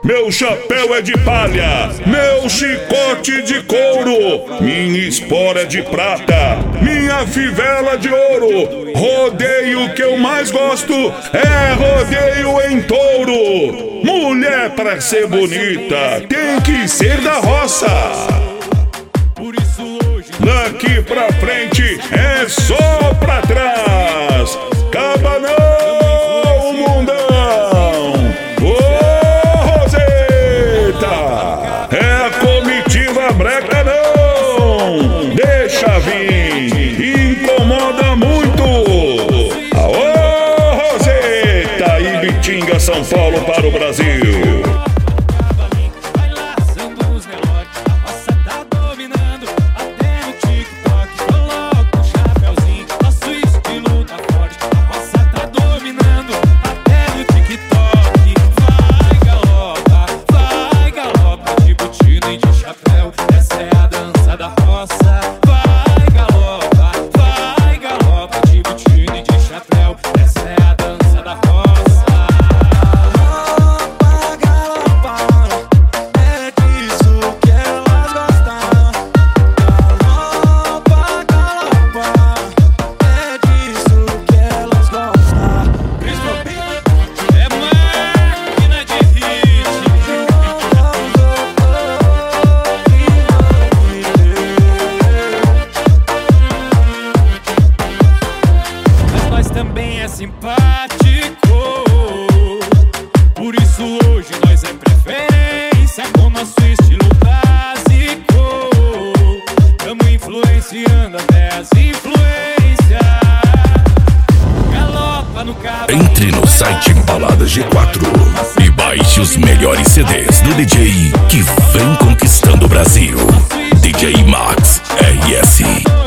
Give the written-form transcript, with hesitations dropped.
Meu chapéu é de palha, meu chicote de couro, minha espora é de prata, minha fivela de ouro. Rodeio que eu mais gosto é rodeio em touro. Mulher pra ser bonita tem que ser da roça. Daqui pra frente é só pra trás. Caba não, mundão. Ô, Roseta, é a comitiva breca não. Deixa vir, incomoda muito. Aô, Roseta, Ibitinga, São Paulo para o Brasil. Também é simpático, por isso hoje nós é preferência com nosso estilo básico. Tamo influenciando até as influências. Galopa no carro. Entre no site Balada G4 e baixe os melhores CDs do DJ que vem conquistando o Brasil. DJ Max RS.